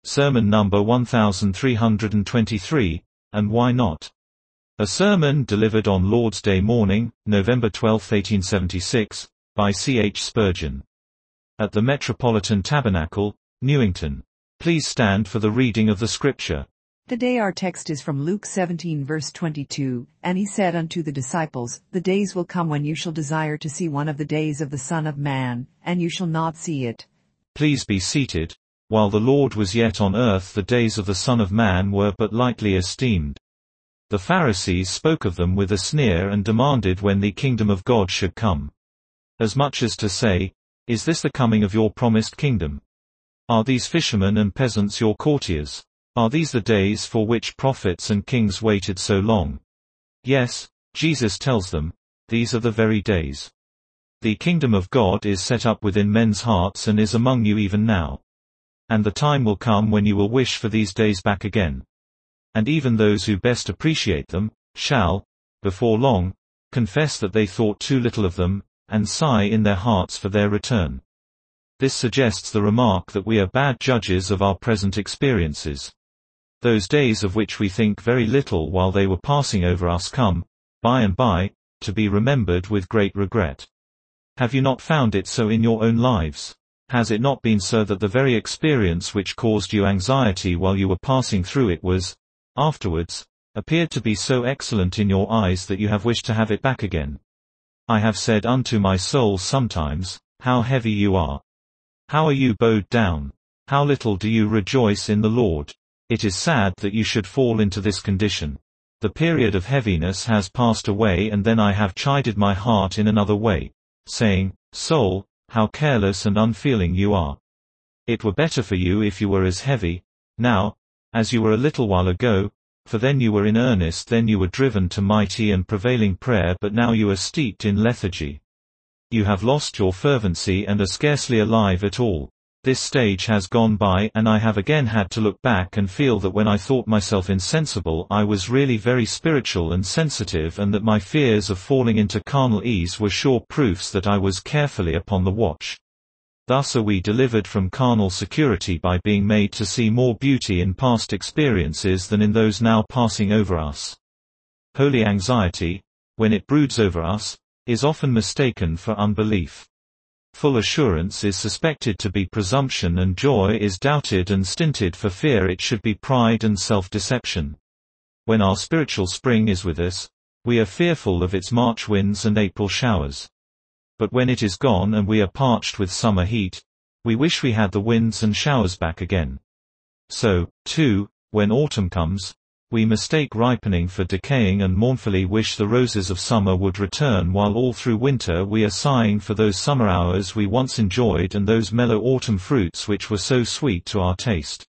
Sermon number 1323, and why not? A sermon delivered on Lord's Day morning, November 12, 1876, by C. H. Spurgeon. At the Metropolitan Tabernacle, Newington. Please stand for the reading of the scripture. The day our text is from Luke 17 verse 22, And he said unto the disciples, The days will come when you shall desire to see one of the days of the Son of Man, and you shall not see it. Please be seated. While the Lord was yet on earth, the days of the Son of Man were but lightly esteemed. The Pharisees spoke of them with a sneer and demanded when the kingdom of God should come. As much as to say, Is this the coming of your promised kingdom? Are these fishermen and peasants your courtiers? Are these the days for which prophets and kings waited so long? Yes, Jesus tells them, these are the very days. The kingdom of God is set up within men's hearts and is among you even now. And the time will come when you will wish for these days back again. And even those who best appreciate them, shall, before long, confess that they thought too little of them, and sigh in their hearts for their return. This suggests the remark that we are bad judges of our present experiences. Those days of which we think very little while they were passing over us come, by and by, to be remembered with great regret. Have you not found it so in your own lives? Has it not been so that the very experience which caused you anxiety while you were passing through it was, afterwards, appeared to be so excellent in your eyes that you have wished to have it back again? I have said unto my soul sometimes, How heavy you are! How are you bowed down! How little do you rejoice in the Lord! It is sad that you should fall into this condition. The period of heaviness has passed away, and then I have chided my heart in another way, saying, Soul, how careless and unfeeling you are. It were better for you if you were as heavy, now, as you were a little while ago, for then you were in earnest, then you were driven to mighty and prevailing prayer, but now you are steeped in lethargy. You have lost your fervency and are scarcely alive at all. This stage has gone by, and I have again had to look back and feel that when I thought myself insensible I was really very spiritual and sensitive, and that my fears of falling into carnal ease were sure proofs that I was carefully upon the watch. Thus are we delivered from carnal security by being made to see more beauty in past experiences than in those now passing over us. Holy anxiety, when it broods over us, is often mistaken for unbelief. Full assurance is suspected to be presumption, and joy is doubted and stinted for fear it should be pride and self-deception. When our spiritual spring is with us, we are fearful of its March winds and April showers. But when it is gone and we are parched with summer heat, we wish we had the winds and showers back again. So, too, when autumn comes, we mistake ripening for decaying and mournfully wish the roses of summer would return, while all through winter we are sighing for those summer hours we once enjoyed and those mellow autumn fruits which were so sweet to our taste.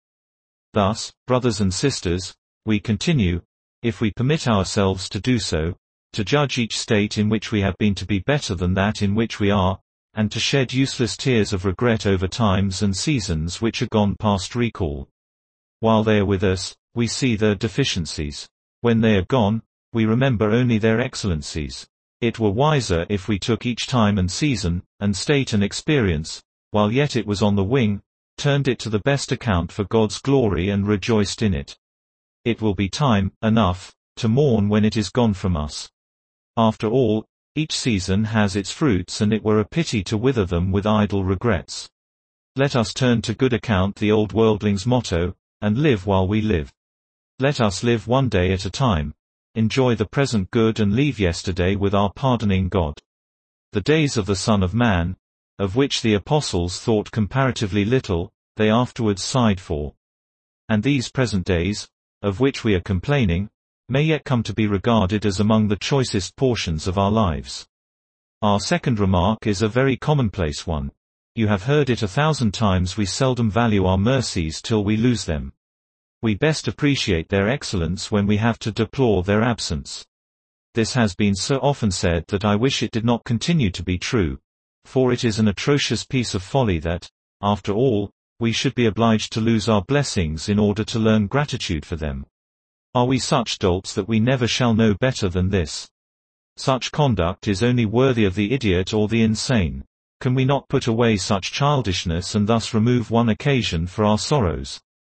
Thus, brothers and sisters, we continue, if we permit ourselves to do so, to judge each state in which we have been to be better than that in which we are, and to shed useless tears of regret over times and seasons which are gone past recall. While they are with us, we see their deficiencies. When they are gone, we remember only their excellencies. It were wiser if we took each time and season, and state and experience, while yet it was on the wing, turned it to the best account for God's glory and rejoiced in it. It will be time enough to mourn when it is gone from us. After all, each season has its fruits, and it were a pity to wither them with idle regrets. Let us turn to good account the old worldling's motto, and live while we live. Let us live one day at a time, enjoy the present good, and leave yesterday with our pardoning God. The days of the Son of Man, of which the apostles thought comparatively little, they afterwards sighed for. And these present days, of which we are complaining, may yet come to be regarded as among the choicest portions of our lives. Our second remark is a very commonplace one. You have heard it 1,000 times: we seldom value our mercies till we lose them. We best appreciate their excellence when we have to deplore their absence. This has been so often said that I wish it did not continue to be true, for it is an atrocious piece of folly that, after all, we should be obliged to lose our blessings in order to learn gratitude for them. Are we such dolts that we never shall know better than this? Such conduct is only worthy of the idiot or the insane. Can we not put away such childishness and thus remove one occasion for our sorrows?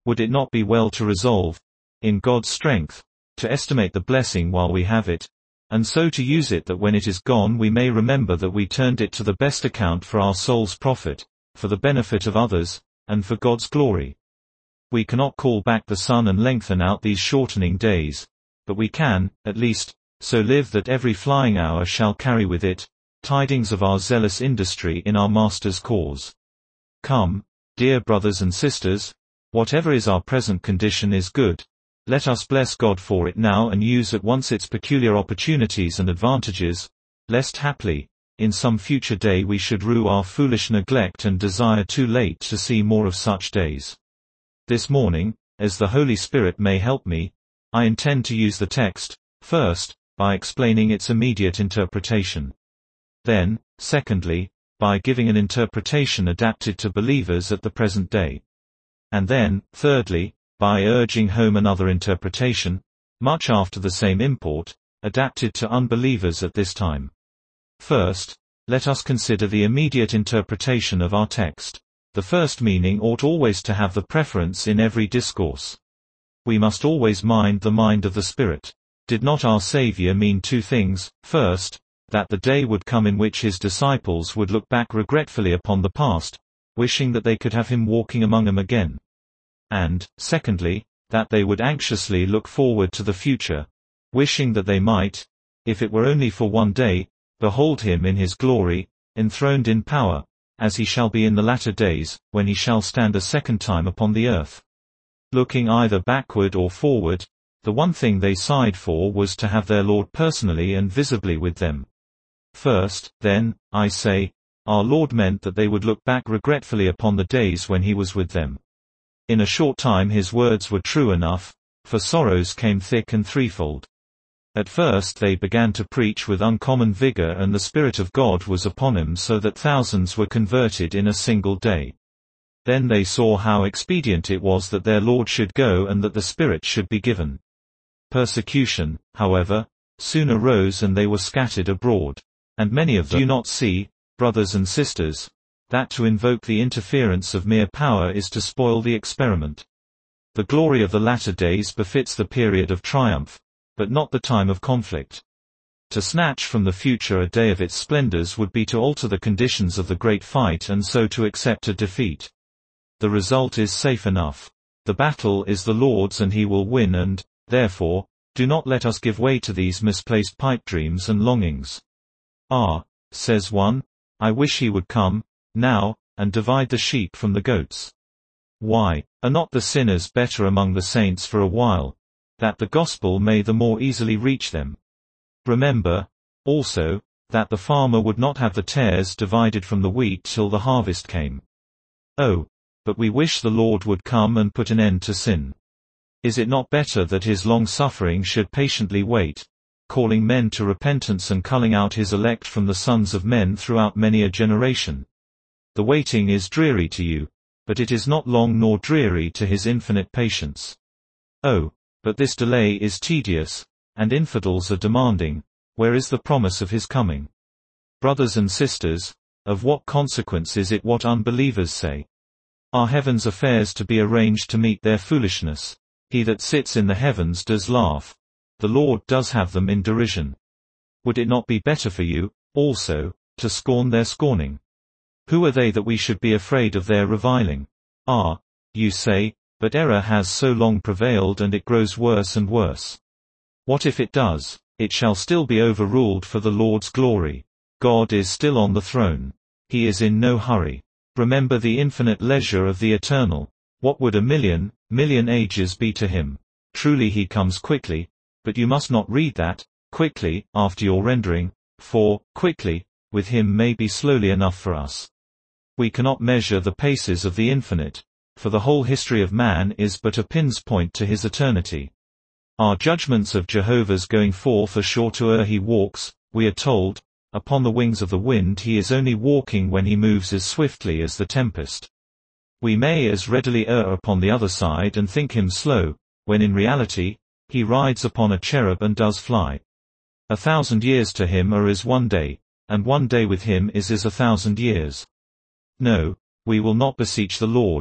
Would it not be well to resolve, in God's strength, to estimate the blessing while we have it, and so to use it that when it is gone we may remember that we turned it to the best account for our soul's profit, for the benefit of others, and for God's glory? We cannot call back the sun and lengthen out these shortening days, but we can, at least, so live that every flying hour shall carry with it tidings of our zealous industry in our Master's cause. Come, dear brothers and sisters, whatever is our present condition is good. Let us bless God for it now and use at once its peculiar opportunities and advantages, lest haply, in some future day we should rue our foolish neglect and desire too late to see more of such days. This morning, as the Holy Spirit may help me, I intend to use the text, first, by explaining its immediate interpretation. Then, secondly, by giving an interpretation adapted to believers at the present day. And then, thirdly, by urging home another interpretation, much after the same import, adapted to unbelievers at this time. First, let us consider the immediate interpretation of our text. The first meaning ought always to have the preference in every discourse. We must always mind the mind of the Spirit. Did not our Savior mean two things? First, that the day would come in which his disciples would look back regretfully upon the past, wishing that they could have him walking among them again. And, secondly, that they would anxiously look forward to the future, wishing that they might, if it were only for one day, behold him in his glory, enthroned in power, as he shall be in the latter days, when he shall stand a second time upon the earth. Looking either backward or forward, the one thing they sighed for was to have their Lord personally and visibly with them. First, then, I say, our Lord meant that they would look back regretfully upon the days when he was with them. In a short time his words were true enough, for sorrows came thick and threefold. At first they began to preach with uncommon vigor and the Spirit of God was upon him so that thousands were converted in a single day. Then they saw how expedient it was that their Lord should go and that the Spirit should be given. Persecution, however, soon arose and they were scattered abroad. And many of them do not see, brothers and sisters, that to invoke the interference of mere power is to spoil the experiment. The glory of the latter days befits the period of triumph, but not the time of conflict. To snatch from the future a day of its splendors would be to alter the conditions of the great fight and so to accept a defeat. The result is safe enough. The battle is the Lord's and he will win and, therefore, do not let us give way to these misplaced pipe dreams and longings. Ah, says one, I wish he would come, now, and divide the sheep from the goats. Why, are not the sinners better among the saints for a while, that the gospel may the more easily reach them? Remember, also, that the farmer would not have the tares divided from the wheat till the harvest came. Oh, but we wish the Lord would come and put an end to sin. Is it not better that his long-suffering should patiently wait, calling men to repentance and culling out his elect from the sons of men throughout many a generation? The waiting is dreary to you, but it is not long nor dreary to his infinite patience. Oh, but this delay is tedious, and infidels are demanding, where is the promise of his coming? Brothers and sisters, of what consequence is it what unbelievers say? Are heaven's affairs to be arranged to meet their foolishness? He that sits in the heavens does laugh. The Lord does have them in derision. Would it not be better for you, also, to scorn their scorning? Who are they that we should be afraid of their reviling? Ah, you say, but error has so long prevailed and it grows worse and worse. What if it does? It shall still be overruled for the Lord's glory. God is still on the throne. He is in no hurry. Remember the infinite leisure of the Eternal. What would a million ages be to him? Truly he comes quickly, but you must not read that, quickly, after your rendering, for, quickly, with him may be slowly enough for us. We cannot measure the paces of the infinite, for the whole history of man is but a pin's point to his eternity. Our judgments of Jehovah's going forth are sure to err. He walks, we are told, upon the wings of the wind. He is only walking when he moves as swiftly as the tempest. We may as readily err upon the other side and think him slow, when in reality, he rides upon a cherub and does fly. 1,000 years to him are as one day, and one day with him is as 1,000 years. No, we will not beseech the Lord,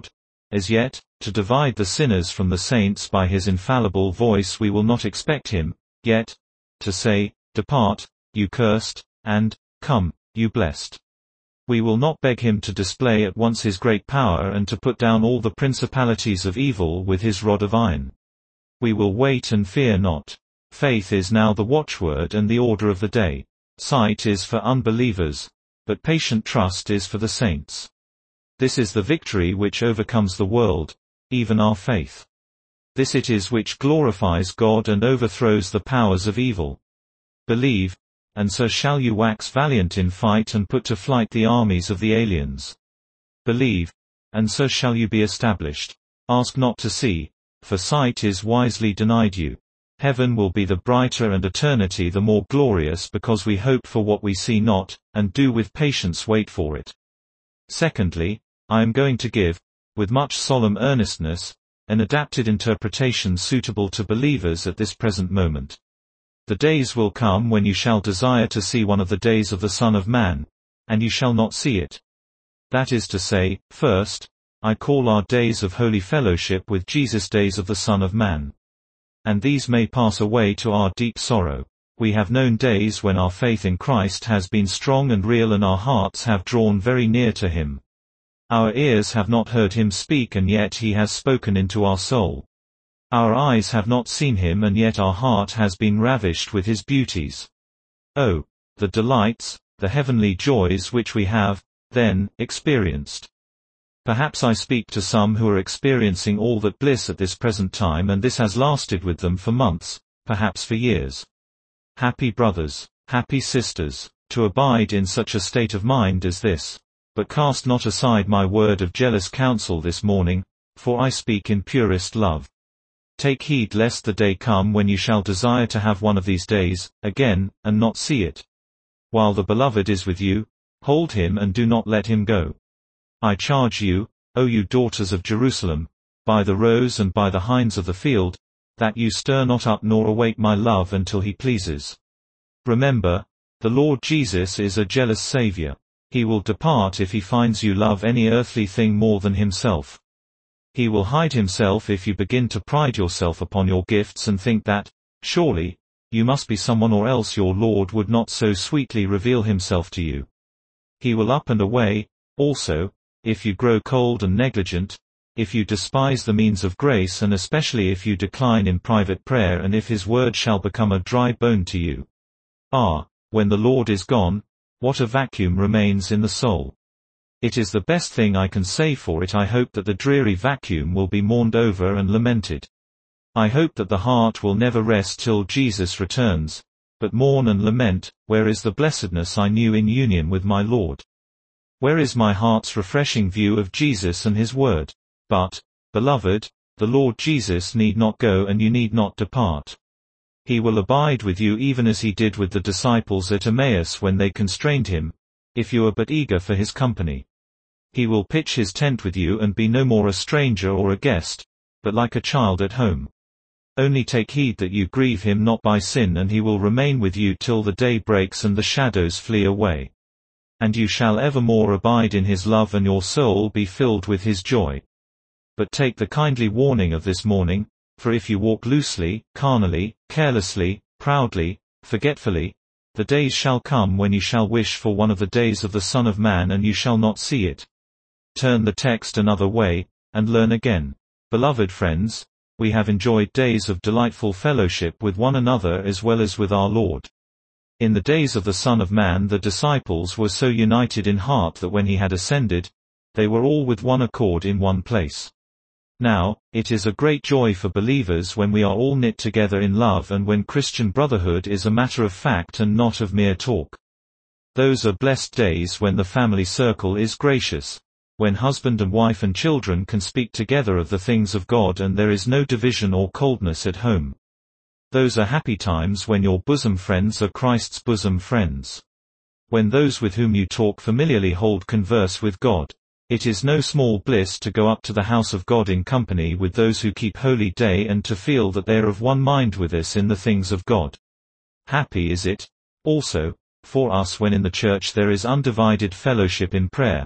As yet, to divide the sinners from the saints by his infallible voice we will not expect him, yet, to say, Depart, you cursed, and, Come, you blessed. We will not beg him to display at once his great power and to put down all the principalities of evil with his rod of iron. We will wait and fear not. Faith is now the watchword and the order of the day. Sight is for unbelievers, but patient trust is for the saints. This is the victory which overcomes the world, even our faith. This it is which glorifies God and overthrows the powers of evil. Believe, and so shall you wax valiant in fight and put to flight the armies of the aliens. Believe, and so shall you be established. Ask not to see, for sight is wisely denied you. Heaven will be the brighter and eternity the more glorious because we hope for what we see not, and do with patience wait for it. Secondly, I am going to give, with much solemn earnestness, an adapted interpretation suitable to believers at this present moment. The days will come when you shall desire to see one of the days of the Son of Man, and you shall not see it. That is to say, first, I call our days of holy fellowship with Jesus days of the Son of Man. And these may pass away to our deep sorrow. We have known days when our faith in Christ has been strong and real and our hearts have drawn very near to him. Our ears have not heard him speak and yet he has spoken into our soul. Our eyes have not seen him and yet our heart has been ravished with his beauties. Oh, the delights, the heavenly joys which we have, then, experienced. Perhaps I speak to some who are experiencing all that bliss at this present time and this has lasted with them for months, perhaps for years. Happy brothers, happy sisters, to abide in such a state of mind as this. But cast not aside my word of jealous counsel this morning, for I speak in purest love. Take heed lest the day come when you shall desire to have one of these days, again, and not see it. While the Beloved is with you, hold him and do not let him go. I charge you, O you daughters of Jerusalem, by the roes and by the hinds of the field, that you stir not up nor await my love until he pleases. Remember, the Lord Jesus is a jealous Savior. He will depart if he finds you love any earthly thing more than himself. He will hide himself if you begin to pride yourself upon your gifts and think that, surely, you must be someone or else your Lord would not so sweetly reveal himself to you. He will up and away, also, if you grow cold and negligent, if you despise the means of grace and especially if you decline in private prayer and if his word shall become a dry bone to you. Ah, when the Lord is gone, what a vacuum remains in the soul. It is the best thing I can say for it. I hope that the dreary vacuum will be mourned over and lamented. I hope that the heart will never rest till Jesus returns, but mourn and lament, where is the blessedness I knew in union with my Lord? Where is my heart's refreshing view of Jesus and his word? But, beloved, the Lord Jesus need not go and you need not depart. He will abide with you even as he did with the disciples at Emmaus when they constrained him, if you are but eager for his company. He will pitch his tent with you and be no more a stranger or a guest, but like a child at home. Only take heed that you grieve him not by sin and he will remain with you till the day breaks and the shadows flee away. And you shall evermore abide in his love and your soul be filled with his joy. But take the kindly warning of this morning, for if you walk loosely, carnally, carelessly, proudly, forgetfully, the days shall come when you shall wish for one of the days of the Son of Man and you shall not see it. Turn the text another way, and learn again. Beloved friends, we have enjoyed days of delightful fellowship with one another as well as with our Lord. In the days of the Son of Man the disciples were so united in heart that when he had ascended, they were all with one accord in one place. Now, it is a great joy for believers when we are all knit together in love and when Christian brotherhood is a matter of fact and not of mere talk. Those are blessed days when the family circle is gracious, when husband and wife and children can speak together of the things of God and there is no division or coldness at home. Those are happy times when your bosom friends are Christ's bosom friends. When those with whom you talk familiarly hold converse with God. It is no small bliss to go up to the house of God in company with those who keep holy day and to feel that they are of one mind with us in the things of God. Happy is it, also, for us when in the church there is undivided fellowship in prayer,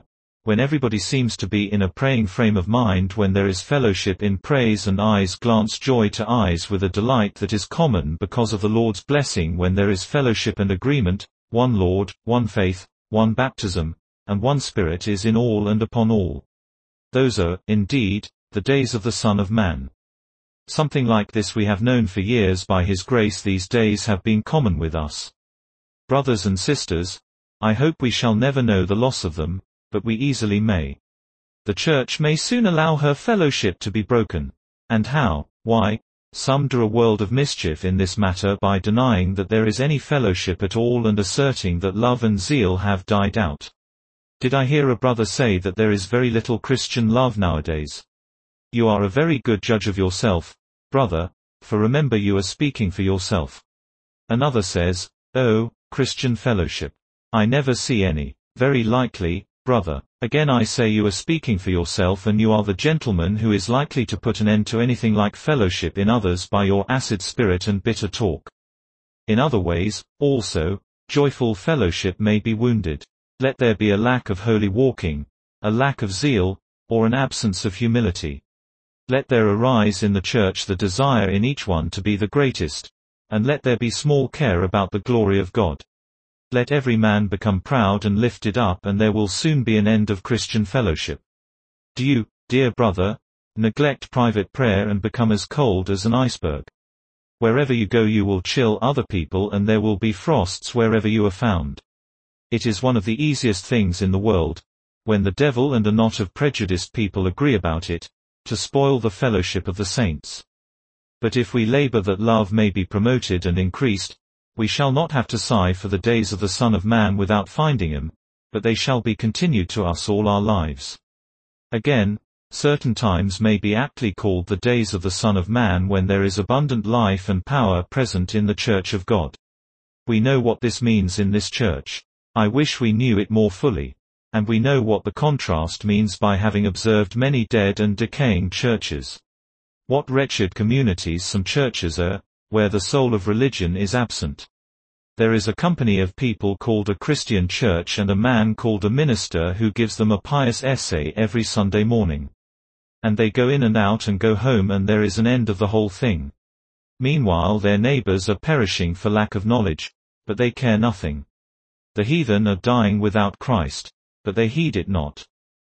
when everybody seems to be in a praying frame of mind, when there is fellowship in praise and eyes glance joy to eyes with a delight that is common because of the Lord's blessing, when there is fellowship and agreement, one Lord, one faith, one baptism, and one Spirit is in all and upon all. Those are, indeed, the days of the Son of Man. Something like this we have known for years. By His grace these days have been common with us. Brothers and sisters, I hope we shall never know the loss of them, but we easily may. The Church may soon allow her fellowship to be broken. And how? Why, some do a world of mischief in this matter by denying that there is any fellowship at all and asserting that love and zeal have died out. Did I hear a brother say that there is very little Christian love nowadays? You are a very good judge of yourself, brother, for remember you are speaking for yourself. Another says, "Oh, Christian fellowship. I never see any." Very likely, brother. Again I say you are speaking for yourself, and you are the gentleman who is likely to put an end to anything like fellowship in others by your acid spirit and bitter talk. In other ways, also, joyful fellowship may be wounded. Let there be a lack of holy walking, a lack of zeal, or an absence of humility. Let there arise in the Church the desire in each one to be the greatest, and let there be small care about the glory of God. Let every man become proud and lifted up, and there will soon be an end of Christian fellowship. Do you, dear brother, neglect private prayer and become as cold as an iceberg? Wherever you go you will chill other people, and there will be frosts wherever you are found. It is one of the easiest things in the world, when the devil and a knot of prejudiced people agree about it, to spoil the fellowship of the saints. But if we labor that love may be promoted and increased, we shall not have to sigh for the days of the Son of Man without finding him, but they shall be continued to us all our lives. Again, certain times may be aptly called the days of the Son of Man, when there is abundant life and power present in the Church of God. We know what this means in this church. I wish we knew it more fully. And we know what the contrast means by having observed many dead and decaying churches. What wretched communities some churches are, where the soul of religion is absent. There is a company of people called a Christian church and a man called a minister who gives them a pious essay every Sunday morning. And they go in and out and go home, and there is an end of the whole thing. Meanwhile their neighbors are perishing for lack of knowledge, but they care nothing. The heathen are dying without Christ, but they heed it not.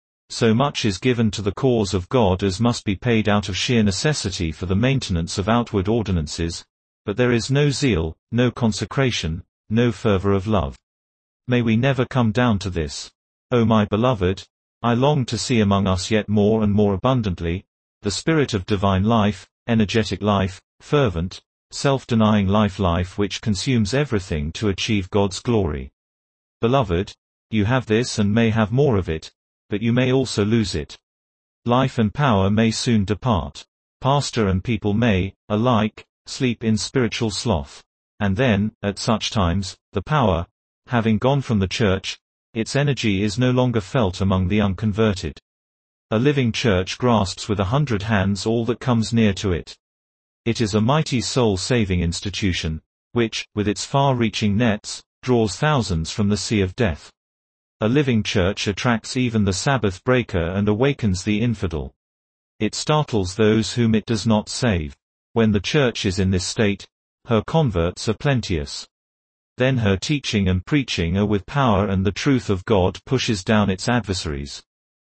So much is given to the cause of God as must be paid out of sheer necessity for the maintenance of outward ordinances, but there is no zeal, no consecration, no fervor of love. May we never come down to this. O my beloved, I long to see among us yet more and more abundantly, the spirit of divine life, energetic life, fervent, self-denying life which consumes everything to achieve God's glory. Beloved, you have this and may have more of it, but you may also lose it. Life and power may soon depart. Pastor and people may, alike, sleep in spiritual sloth. And then, at such times, the power, having gone from the church, its energy is no longer felt among the unconverted. A living church grasps with 100 hands all that comes near to it. It is a mighty soul-saving institution, which, with its far-reaching nets, draws thousands from the sea of death. A living church attracts even the Sabbath breaker and awakens the infidel. It startles those whom it does not save. When the church is in this state, her converts are plenteous. Then her teaching and preaching are with power, and the truth of God pushes down its adversaries.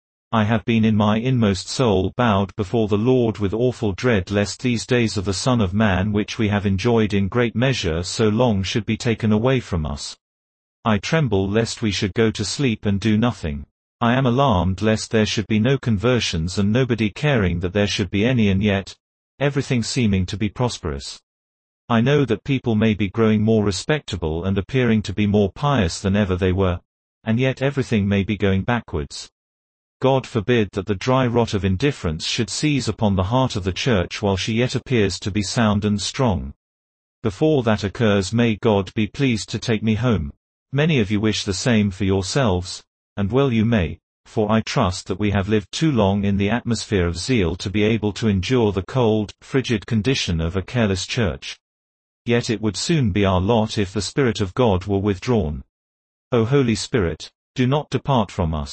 I have been in my inmost soul bowed before the Lord with awful dread, lest these days of the Son of Man which we have enjoyed in great measure so long should be taken away from us. I tremble lest we should go to sleep and do nothing. I am alarmed lest there should be no conversions and nobody caring that there should be any, and yet, everything seeming to be prosperous. I know that people may be growing more respectable and appearing to be more pious than ever they were, and yet everything may be going backwards. God forbid that the dry rot of indifference should seize upon the heart of the church while she yet appears to be sound and strong. Before that occurs, may God be pleased to take me home. Many of you wish the same for yourselves, and well you may, for I trust that we have lived too long in the atmosphere of zeal to be able to endure the cold, frigid condition of a careless church. Yet it would soon be our lot if the Spirit of God were withdrawn. O Holy Spirit, do not depart from us.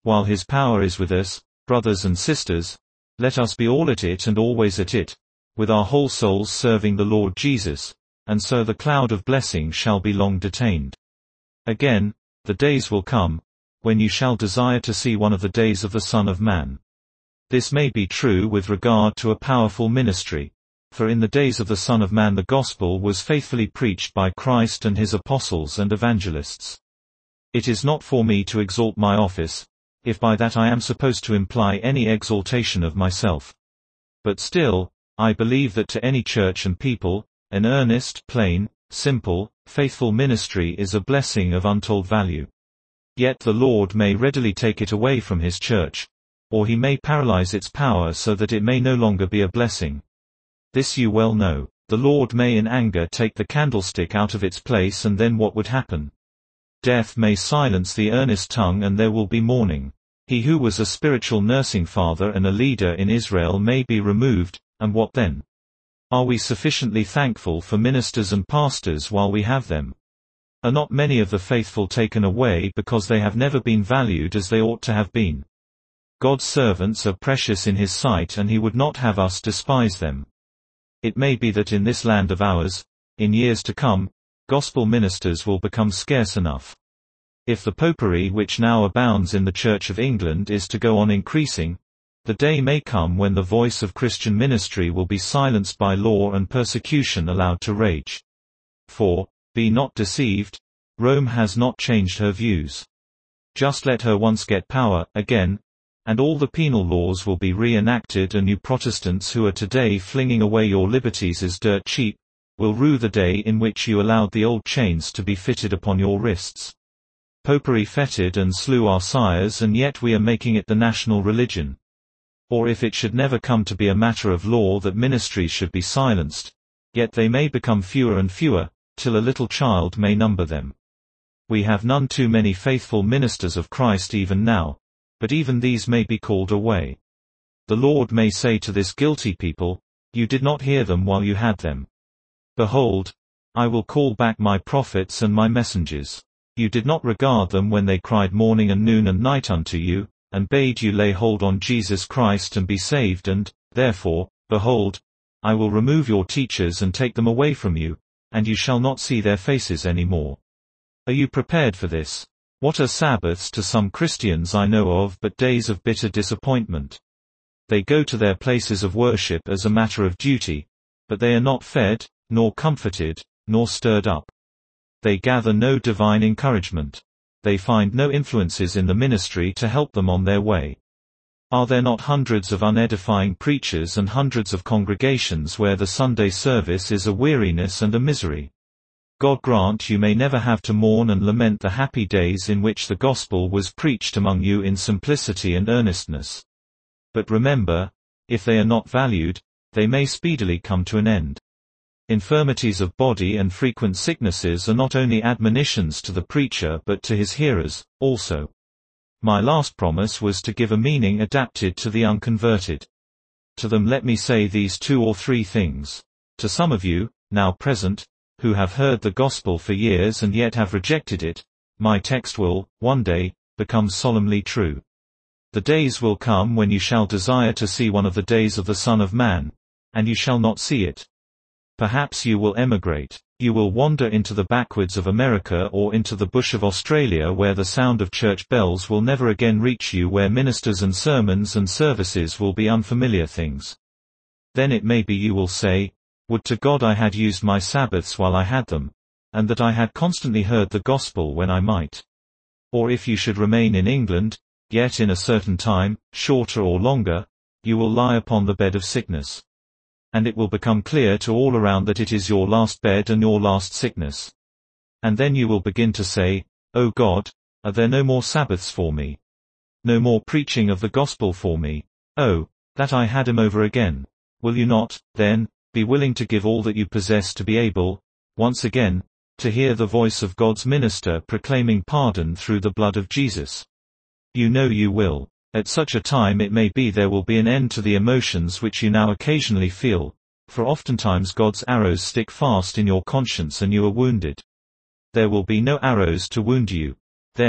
While his power is with us, brothers and sisters, let us be all at it and always at it, with our whole souls serving the Lord Jesus, and so the cloud of blessing shall be long detained. Again, the days will come, when you shall desire to see one of the days of the Son of Man. This may be true with regard to a powerful ministry, for in the days of the Son of Man the gospel was faithfully preached by Christ and his apostles and evangelists. It is not for me to exalt my office, if by that I am supposed to imply any exaltation of myself. But still, I believe that to any church and people, an earnest, plain, simple, faithful ministry is a blessing of untold value. Yet the Lord may readily take it away from his church, or he may paralyze its power so that it may no longer be a blessing. This you well know. The Lord may in anger take the candlestick out of its place, and then what would happen? Death may silence the earnest tongue and there will be mourning. He who was a spiritual nursing father and a leader in Israel may be removed, and what then? Are we sufficiently thankful for ministers and pastors while we have them? Are not many of the faithful taken away because they have never been valued as they ought to have been? God's servants are precious in his sight, and he would not have us despise them. It may be that in this land of ours, in years to come, gospel ministers will become scarce enough. If the popery which now abounds in the Church of England is to go on increasing, the day may come when the voice of Christian ministry will be silenced by law and persecution allowed to rage. For, be not deceived, Rome has not changed her views. Just let her once get power again, and all the penal laws will be re-enacted, and you Protestants who are today flinging away your liberties as dirt cheap, will rue the day in which you allowed the old chains to be fitted upon your wrists. Popery fettered and slew our sires, and yet we are making it the national religion. Or if it should never come to be a matter of law that ministries should be silenced, yet they may become fewer and fewer, till a little child may number them. We have none too many faithful ministers of Christ even now, but even these may be called away. The Lord may say to this guilty people, you did not hear them while you had them. Behold, I will call back my prophets and my messengers. You did not regard them when they cried morning and noon and night unto you, and bade you lay hold on Jesus Christ and be saved, and, therefore, behold, I will remove your teachers and take them away from you, and you shall not see their faces any more. Are you prepared for this? What are Sabbaths to some Christians I know of but days of bitter disappointment? They go to their places of worship as a matter of duty, but they are not fed, nor comforted, nor stirred up. They gather no divine encouragement. They find no influences in the ministry to help them on their way. Are there not hundreds of unedifying preachers and hundreds of congregations where the Sunday service is a weariness and a misery? God grant you may never have to mourn and lament the happy days in which the gospel was preached among you in simplicity and earnestness. But remember, if they are not valued, they may speedily come to an end. Infirmities of body and frequent sicknesses are not only admonitions to the preacher but to his hearers, also. My last promise was to give a meaning adapted to the unconverted. To them let me say these 2 or 3 things. To some of you, now present, who have heard the gospel for years and yet have rejected it, my text will, one day, become solemnly true. The days will come when you shall desire to see one of the days of the Son of Man, and you shall not see it. Perhaps you will emigrate. You will wander into the backwoods of America or into the bush of Australia, where the sound of church bells will never again reach you, where ministers and sermons and services will be unfamiliar things. Then it may be you will say, would to God I had used my Sabbaths while I had them, and that I had constantly heard the gospel when I might. Or if you should remain in England, yet in a certain time, shorter or longer, you will lie upon the bed of sickness. And it will become clear to all around that it is your last bed and your last sickness. And then you will begin to say, O God, are there no more Sabbaths for me? No more preaching of the gospel for me? Oh, that I had him over again. Will you not, then, be willing to give all that you possess to be able, once again, to hear the voice of God's minister proclaiming pardon through the blood of Jesus? You know you will. At such a time it may be there will be an end to the emotions which you now occasionally feel, for oftentimes God's arrows stick fast in your conscience and you are wounded. There will be no arrows to wound you. Then,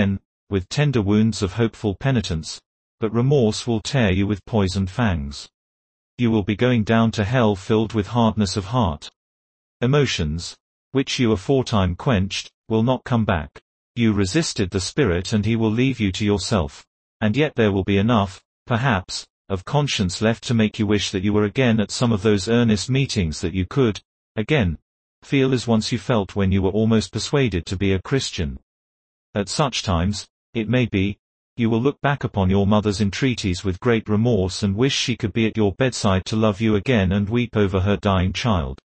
with tender wounds of hopeful penitence, but remorse will tear you with poisoned fangs. You will be going down to hell filled with hardness of heart. Emotions, which you aforetime quenched, will not come back. You resisted the Spirit and he will leave you to yourself. And yet there will be enough, perhaps, of conscience left to make you wish that you were again at some of those earnest meetings that you could, again, feel as once you felt when you were almost persuaded to be a Christian. At such times, it may be, you will look back upon your mother's entreaties with great remorse and wish she could be at your bedside to love you again and weep over her dying child.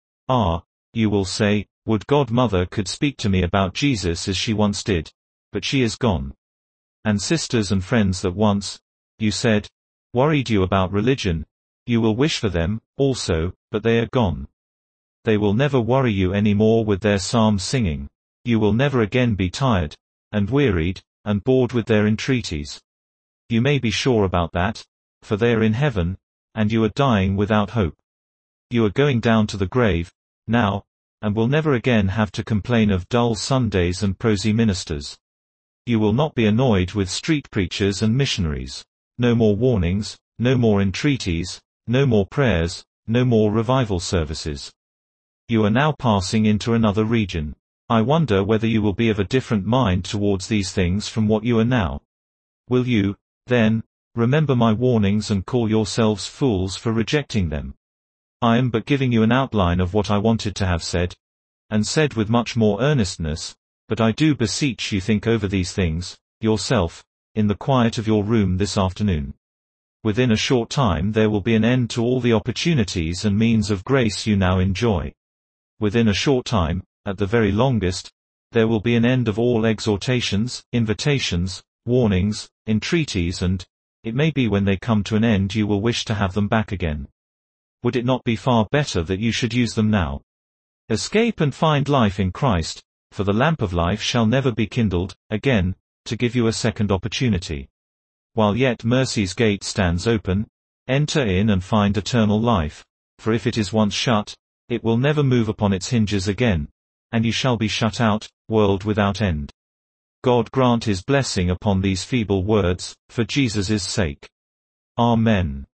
Ah, you will say, would God Mother could speak to me about Jesus as she once did, but she is gone. And sisters and friends that once, you said, worried you about religion, you will wish for them, also, but they are gone. They will never worry you any more with their psalm singing. You will never again be tired, and wearied, and bored with their entreaties. You may be sure about that, for they are in heaven, and you are dying without hope. You are going down to the grave, now, and will never again have to complain of dull Sundays and prosy ministers. You will not be annoyed with street preachers and missionaries. No more warnings, no more entreaties, no more prayers, no more revival services. You are now passing into another region. I wonder whether you will be of a different mind towards these things from what you are now. Will you, then, remember my warnings and call yourselves fools for rejecting them? I am but giving you an outline of what I wanted to have said, and said with much more earnestness, but I do beseech you think over these things, yourself, in the quiet of your room this afternoon. Within a short time there will be an end to all the opportunities and means of grace you now enjoy. Within a short time, at the very longest, there will be an end of all exhortations, invitations, warnings, entreaties and, it may be when they come to an end you will wish to have them back again. Would it not be far better that you should use them now? Escape and find life in Christ, for the lamp of life shall never be kindled, again, to give you a second opportunity. While yet mercy's gate stands open, enter in and find eternal life, for if it is once shut, it will never move upon its hinges again, and you shall be shut out, world without end. God grant his blessing upon these feeble words, for Jesus' sake. Amen.